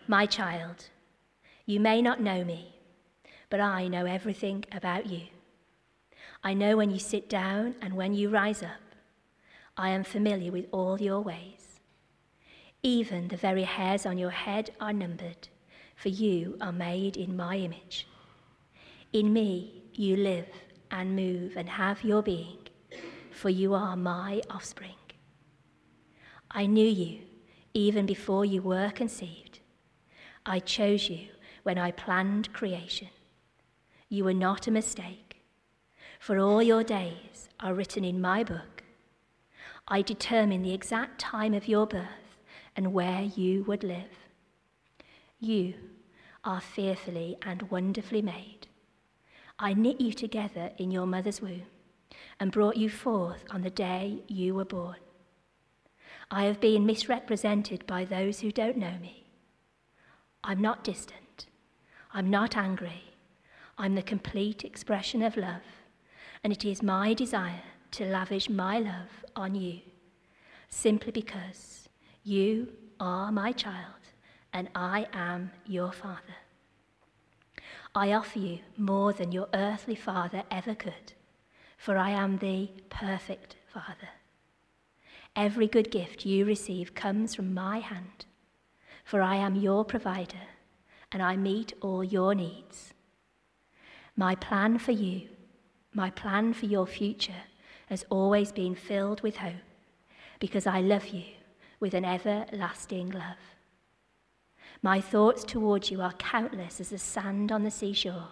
My child, you may not know me, but I know everything about you. I know when you sit down and when you rise up. I am familiar with all your ways. Even the very hairs on your head are numbered, for you are made in my image. In me you live and move and have your being, for you are my offspring. I knew you even before you were conceived. I chose you when I planned creation. You were not a mistake, for all your days are written in my book. I determined the exact time of your birth and where you would live. You are fearfully and wonderfully made. I knit you together in your mother's womb and brought you forth on the day you were born. I have been misrepresented by those who don't know me. I'm not distant. I'm not angry. I'm the complete expression of love, and it is my desire to lavish my love on you, simply because you are my child and I am your father. I offer you more than your earthly father ever could, for I am the perfect father. Every good gift you receive comes from my hand, for I am your provider and I meet all your needs. My plan for you, my plan for your future has always been filled with hope, because I love you with an everlasting love. My thoughts towards you are countless as the sand on the seashore.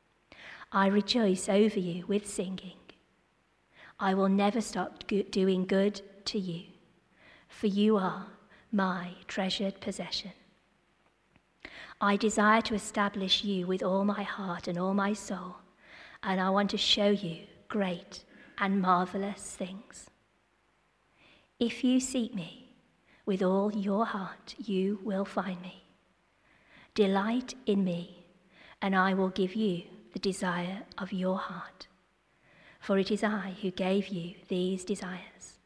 I rejoice over you with singing. I will never stop doing good to you, for you are my treasured possession. I desire to establish you with all my heart and all my soul, and I want to show you great and marvelous things. If you seek me with all your heart, you will find me. Delight in me, and I will give you the desire of your heart, for it is I who gave you these desires.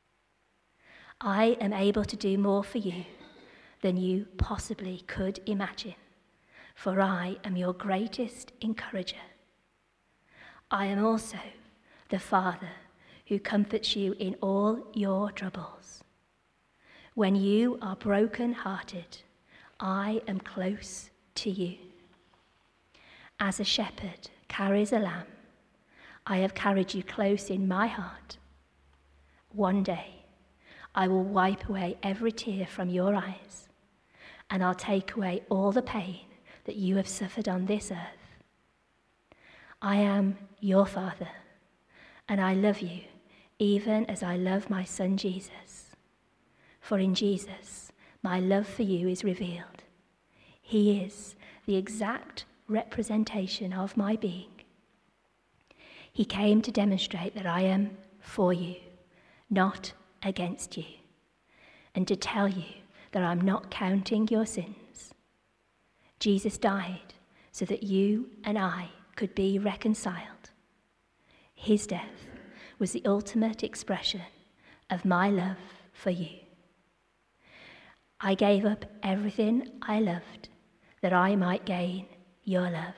I am able to do more for you than you possibly could imagine, for I am your greatest encourager. I am also the Father who comforts you in all your troubles. When you are broken-hearted, I am close to you. As a shepherd carries a lamb, I have carried you close in my heart. One day, I will wipe away every tear from your eyes, and I'll take away all the pain that you have suffered on this earth. I am your Father, and I love you even as I love my son Jesus. For in Jesus, my love for you is revealed. He is the exact representation of my being. He came to demonstrate that I am for you, not against you, and to tell you that I'm not counting your sins. Jesus died so that you and I could be reconciled. His death was the ultimate expression of my love for you. I gave up everything I loved that I might gain your love.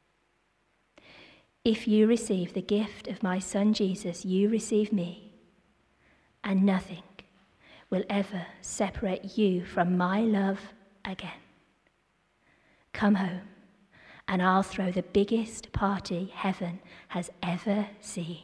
If you receive the gift of my son Jesus, you receive me, and nothing will ever separate you from my love again. Come home, and I'll throw the biggest party heaven has ever seen.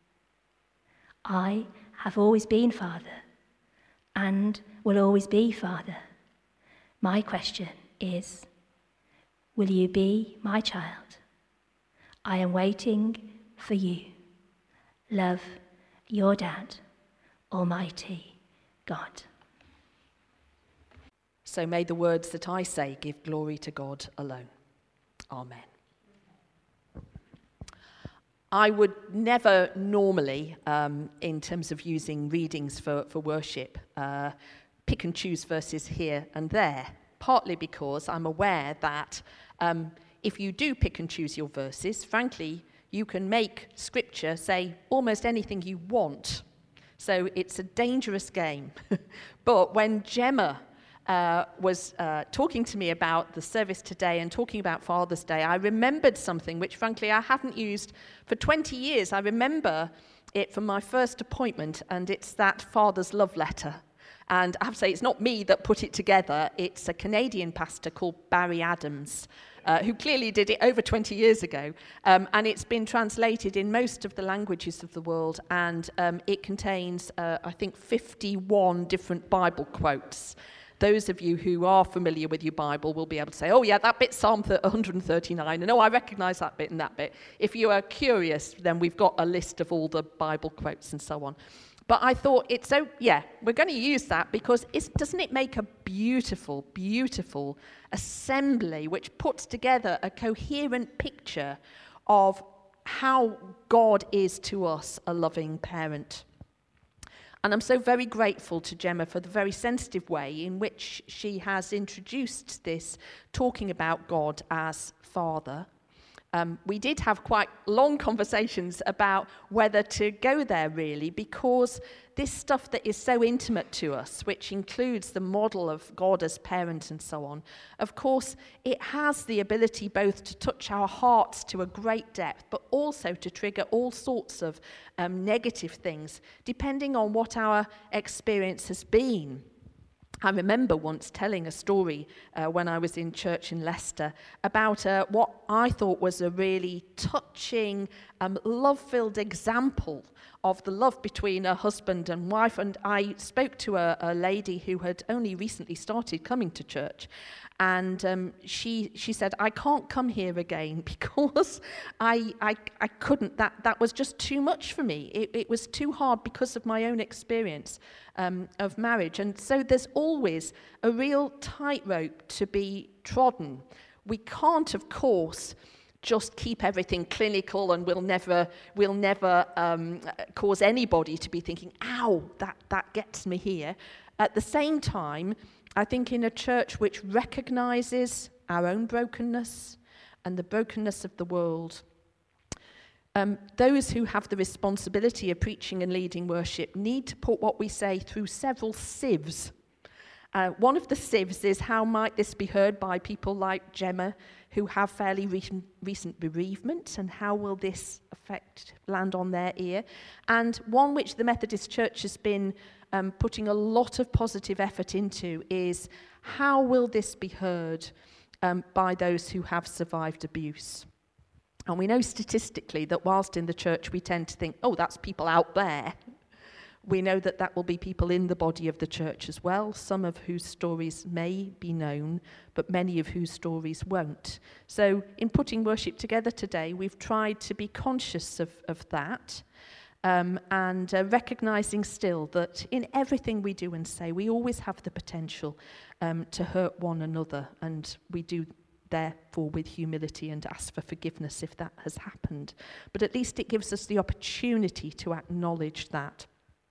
I have always been Father, and will always be Father. My question is, will you be my child? I am waiting for you. Love, your dad, Almighty God. So may the words that I say give glory to God alone. Amen. I would never normally, in terms of using readings for worship, pick and choose verses here and there, partly because I'm aware that if you do pick and choose your verses, frankly, you can make Scripture say almost anything you want. So it's a dangerous game. But when Gemma was talking to me about the service today and talking about Father's Day, I remembered something which, frankly, I haven't used for 20 years. I remember it from my first appointment, and it's that Father's Love Letter. And I have to say, it's not me that put it together. It's a Canadian pastor called Barry Adams, who clearly did it over 20 years ago. And it's been translated in most of the languages of the world. And it contains, I think, 51 different Bible quotes. Those of you who are familiar with your Bible will be able to say, oh, yeah, that bit's Psalm 139. And oh, I recognize that bit and that bit. If you are curious, then we've got a list of all the Bible quotes and so on. But I thought, we're going to use that because doesn't it make a beautiful, beautiful assembly which puts together a coherent picture of how God is to us a loving parent. And I'm so very grateful to Gemma for the very sensitive way in which she has introduced this, talking about God as Father. We did have quite long conversations about whether to go there, really, because this stuff that is so intimate to us, which includes the model of God as parent and so on, of course, it has the ability both to touch our hearts to a great depth, but also to trigger all sorts of negative things, depending on what our experience has been. I remember once telling a story when I was in church in Leicester about what I thought was a really touching, love-filled example of the love between a husband and wife. And I spoke to a lady who had only recently started coming to church. And she said, I can't come here again because I couldn't. That was just too much for me. It was too hard because of my own experience of marriage. And so there's always a real tightrope to be trodden. We can't, of course, just keep everything clinical, and we'll never cause anybody to be thinking, ow, that gets me here. At the same time, I think in a church which recognizes our own brokenness and the brokenness of the world, those who have the responsibility of preaching and leading worship need to put what we say through several sieves. One of the sieves is, how might this be heard by people like Gemma, who have fairly recent bereavement, and how will this land on their ear? And one which the Methodist Church has been putting a lot of positive effort into is, how will this be heard by those who have survived abuse? And we know statistically that whilst in the church we tend to think, oh, that's people out there, we know that will be people in the body of the church as well, some of whose stories may be known, but many of whose stories won't. So in putting worship together today, we've tried to be conscious of that, and recognizing still that in everything we do and say, we always have the potential to hurt one another, and we do therefore with humility and ask for forgiveness if that has happened. But at least it gives us the opportunity to acknowledge that.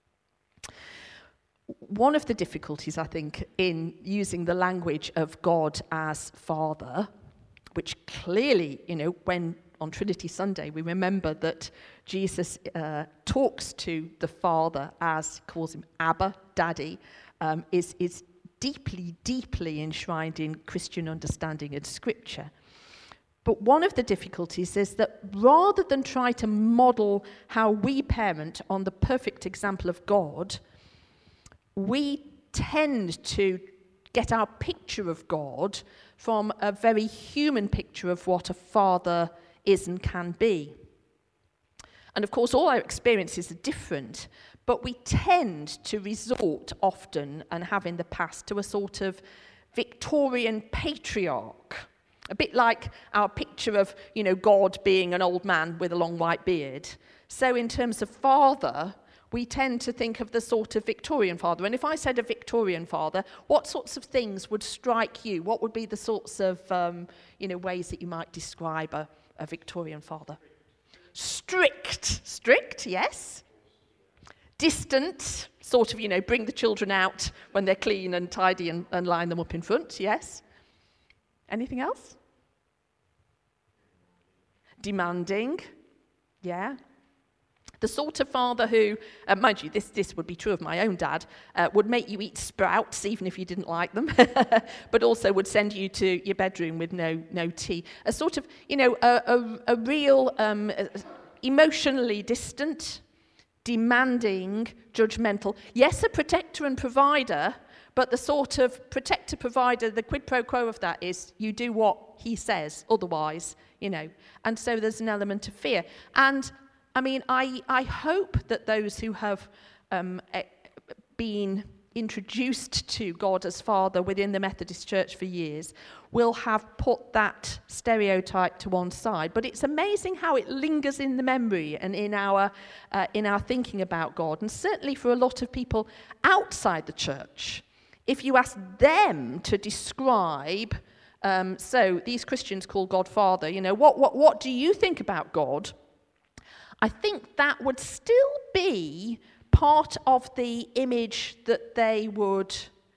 One of the difficulties, I think, in using the language of God as Father, which clearly, when on Trinity Sunday we remember that Jesus talks to the Father calls him Abba, Daddy, is deeply, deeply enshrined in Christian understanding and Scripture. But one of the difficulties is that rather than try to model how we parent on the perfect example of God, we tend to get our picture of God from a very human picture of what a father is and can be. And of course, all our experiences are different, but we tend to resort often, and have in the past, to a sort of Victorian patriarch. A bit like our picture of, God being an old man with a long white beard. So in terms of father, we tend to think of the sort of Victorian father. And if I said a Victorian father, what sorts of things would strike you? What would be the sorts of, ways that you might describe a Victorian father? Strict, yes. Distant, sort of, bring the children out when they're clean and tidy and line them up in front, yes. Anything else? Demanding, yeah. The sort of father who, mind you, this would be true of my own dad, would make you eat sprouts even if you didn't like them, but also would send you to your bedroom with no tea. A sort of, a real emotionally distant, demanding, judgmental. Yes, a protector and provider, but the sort of protector-provider, the quid pro quo of that is you do what he says, otherwise, And so there's an element of fear. And I mean, I hope that those who have been introduced to God as Father within the Methodist Church for years will have put that stereotype to one side. But it's amazing how it lingers in the memory and in our thinking about God. And certainly for a lot of people outside the church, if you ask them to describe, so these Christians call God Father, what do you think about God? I think that would still be part of the image that they would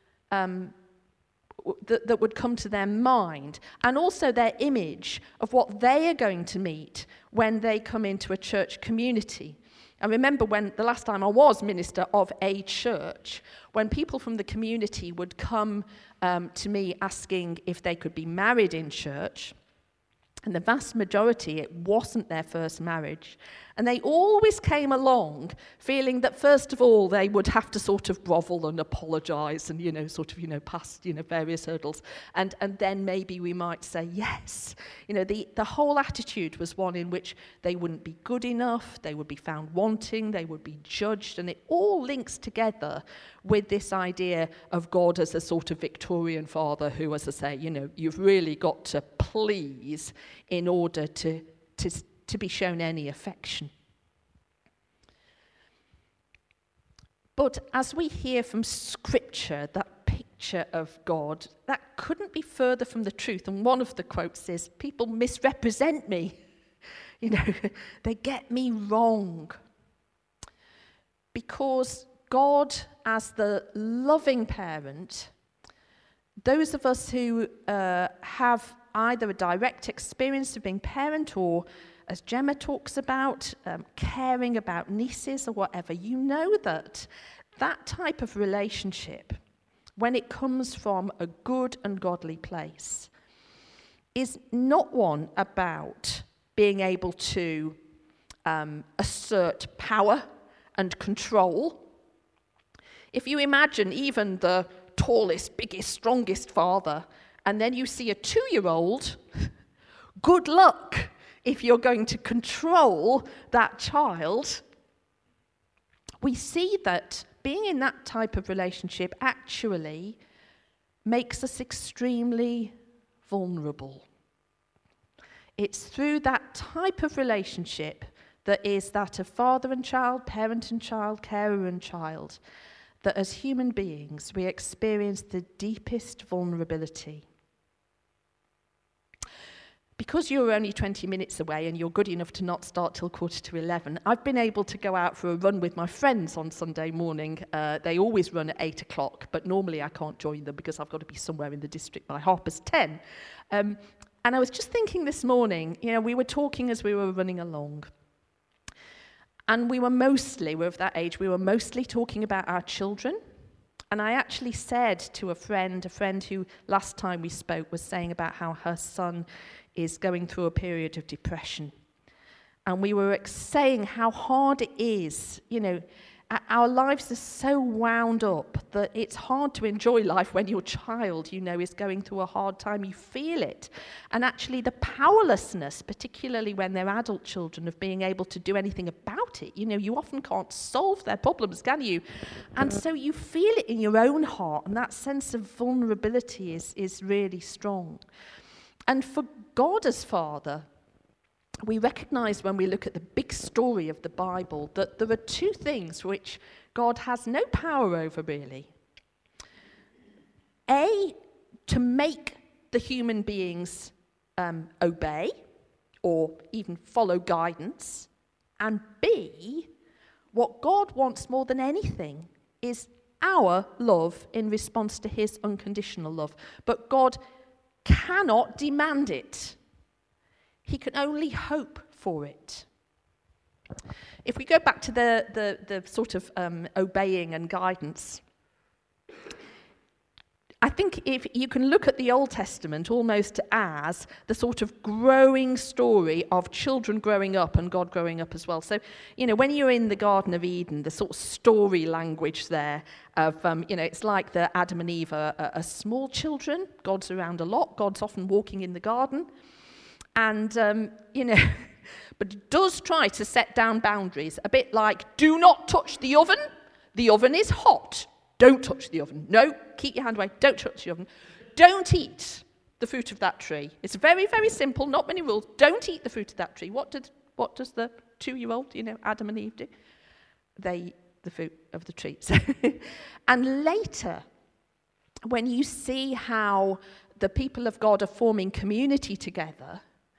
that would come to their mind, and also their image of what they are going to meet when they come into a church community. I remember when the last time I was minister of a church, when people from the community would come to me asking if they could be married in church, and the vast majority, it wasn't their first marriage. And they always came along feeling that, first of all, they would have to sort of grovel and apologise and, pass, various hurdles. And then maybe we might say yes. The whole attitude was one in which they wouldn't be good enough, they would be found wanting, they would be judged. And it all links together with this idea of God as a sort of Victorian father who, as I say, you've really got to please in order to be shown any affection. But as we hear from Scripture, that picture of God, that couldn't be further from the truth. And one of the quotes is, people misrepresent me. They get me wrong. Because God, as the loving parent, those of us who have either a direct experience of being parent or, as Gemma talks about, caring about nieces or whatever, you know that type of relationship, when it comes from a good and godly place, is not one about being able to assert power and control. If you imagine even the tallest, biggest, strongest father, and then you see a 2-year-old, good luck if you're going to control that child. We see that being in that type of relationship actually makes us extremely vulnerable. It's through that type of relationship that is that of father and child, parent and child, carer and child, that as human beings we experience the deepest vulnerability. Because you're only 20 minutes away and you're good enough to not start till 11:15, I've been able to go out for a run with my friends on Sunday morning. They always run at 8 o'clock, but normally I can't join them because I've got to be somewhere in the district by 10:30. And I was just thinking this morning, we were talking as we were running along. And we're of that age, we were mostly talking about our children. And I actually said to a friend who last time we spoke was saying about how her son is going through a period of depression. And we were saying how hard it is. Our lives are so wound up that it's hard to enjoy life when your child, is going through a hard time. You feel it. And actually the powerlessness, particularly when they're adult children, of being able to do anything about it. You often can't solve their problems, can you? And so you feel it in your own heart, and that sense of vulnerability is really strong. And for God as Father, we recognize when we look at the big story of the Bible that there are two things which God has no power over, really. A, to make the human beings obey or even follow guidance. And B, what God wants more than anything is our love in response to his unconditional love. But God cannot demand it. He can only hope for it. If we go back to the sort of obeying and guidance, I think if you can look at the Old Testament almost as the sort of growing story of children growing up and God growing up as well. So, when you're in the Garden of Eden, the sort of story language there of, it's like the Adam and Eve are small children. God's around a lot. God's often walking in the garden. And, but it does try to set down boundaries, a bit like, do not touch the oven. The oven is hot. Don't touch the oven. No, keep your hand away. Don't touch the oven. Don't eat the fruit of that tree. It's very, very simple, not many rules. Don't eat the fruit of that tree. What does the 2-year-old, Adam and Eve do? They eat the fruit of the tree. And later, when you see how the people of God are forming community together,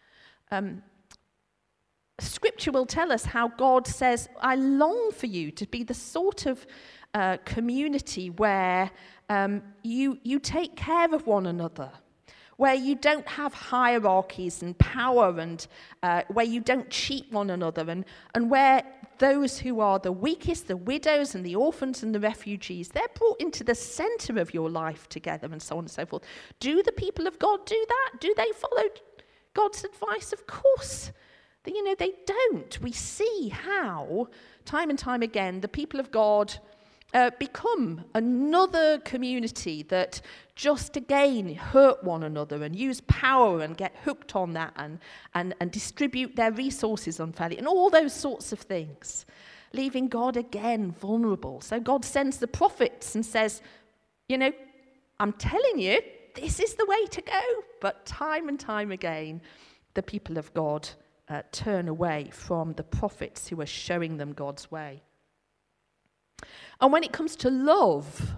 Scripture will tell us how God says, I long for you to be the sort of community where you take care of one another, where you don't have hierarchies and power, and where you don't cheat one another, and where those who are the weakest, the widows and the orphans and the refugees, they're brought into the center of your life together, and so on and so forth. Do the people of God do that? Do they follow God's advice? Of course. They don't. We see how, time and time again, the people of God become another community that just again hurt one another and use power and get hooked on that and distribute their resources unfairly and all those sorts of things, leaving God again vulnerable. So God sends the prophets and says, I'm telling you, this is the way to go. But time and time again, the people of God turn away from the prophets who are showing them God's way. And when it comes to love,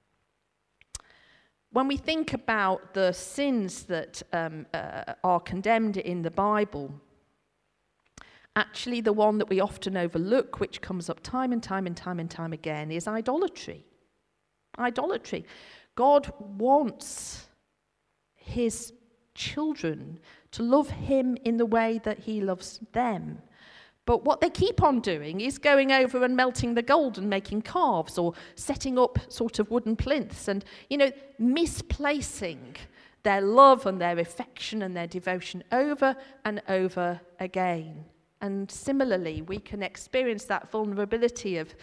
when we think about the sins that are condemned in the Bible, actually the one that we often overlook, which comes up time and time and time and time again, is idolatry. Idolatry. God wants his children to love him in the way that he loves them. But what they keep on doing is going over and melting the gold and making calves or setting up sort of wooden plinths and, misplacing their love and their affection and their devotion over and over again. And similarly, we can experience that vulnerability of,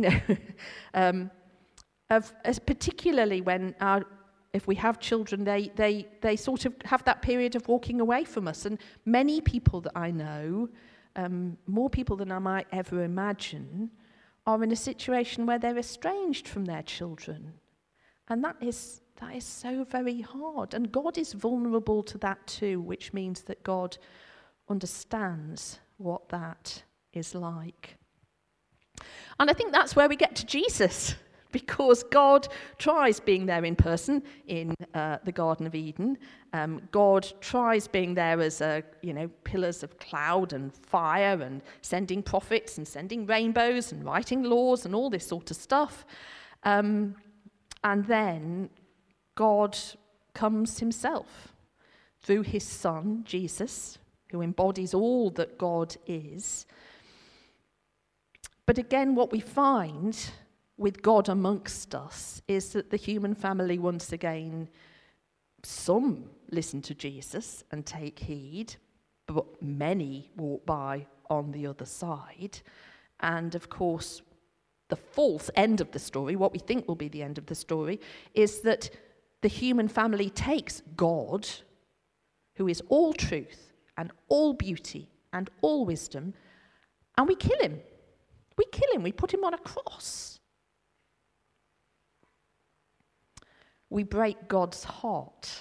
particularly when if we have children, they sort of have that period of walking away from us. And many people that I know, more people than I might ever imagine, are in a situation where they're estranged from their children. And that is so very hard. And God is vulnerable to that too, which means that God understands what that is like. And I think that's where we get to Jesus, because God tries being there in person in the Garden of Eden. God tries being there as pillars of cloud and fire and sending prophets and sending rainbows and writing laws and all this sort of stuff. And then God comes himself through his Son, Jesus, who embodies all that God is. But again, what we find with God amongst us is that the human family, once again, some listen to Jesus and take heed, but many walk by on the other side. And of course, the false end of the story, what we think will be the end of the story, is that the human family takes God, who is all truth and all beauty and all wisdom, and we kill him. We kill him. We put him on a cross. We break God's heart.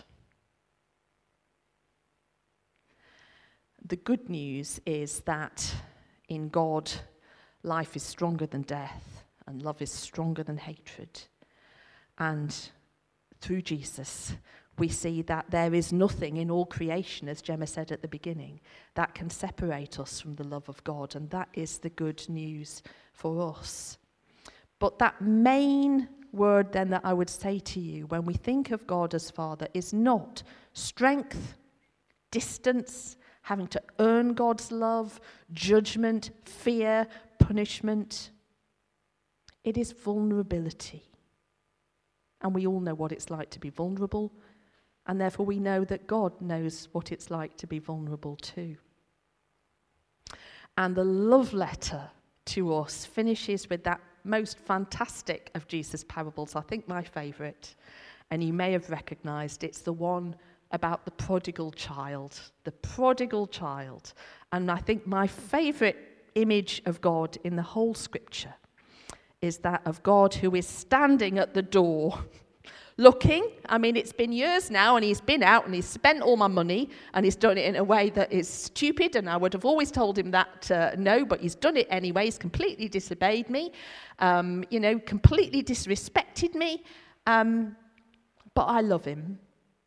The good news is that in God, life is stronger than death, and love is stronger than hatred. And through Jesus, we see that there is nothing in all creation, as Gemma said at the beginning, that can separate us from the love of God. And that is the good news for us. But that main word then that I would say to you when we think of God as Father is not strength, distance, having to earn God's love, judgment, fear, punishment. It is vulnerability. And we all know what it's like to be vulnerable, and therefore we know that God knows what it's like to be vulnerable too. And the love letter to us finishes with that most fantastic of Jesus' parables, I think my favourite, and you may have recognised it's the one about the prodigal child. The prodigal child. And I think my favourite image of God in the whole scripture is that of God who is standing at the door looking. I mean, it's been years now, and he's been out and he's spent all my money, and he's done it in a way that is stupid, and I would have always told him that no, but he's done it anyway. He's completely disobeyed me, completely disrespected me, but I love him.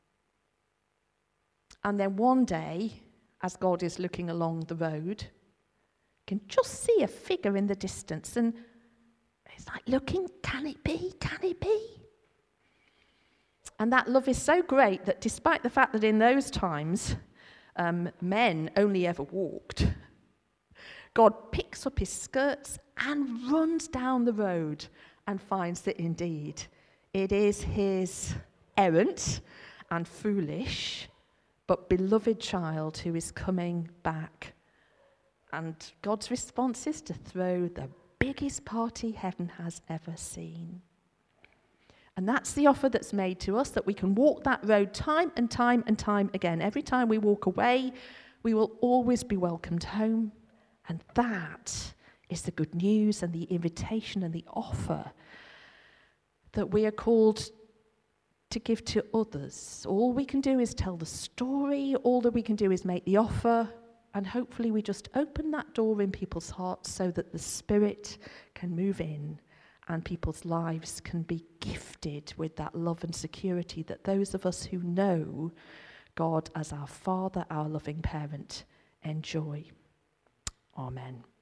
And then one day, as God is looking along the road, can just see a figure in the distance, and it's like looking, can it be? Can it be? And that love is so great that despite the fact that in those times men only ever walked, God picks up his skirts and runs down the road and finds that indeed it is his errant and foolish but beloved child who is coming back. And God's response is to throw the biggest party heaven has ever seen. And that's the offer that's made to us, that we can walk that road time and time and time again. Every time we walk away, we will always be welcomed home. And that is the good news and the invitation and the offer that we are called to give to others. All we can do is tell the story. All that we can do is make the offer. And hopefully we just open that door in people's hearts so that the Spirit can move in and people's lives can be gifted with that love and security that those of us who know God as our Father, our loving parent, enjoy. Amen.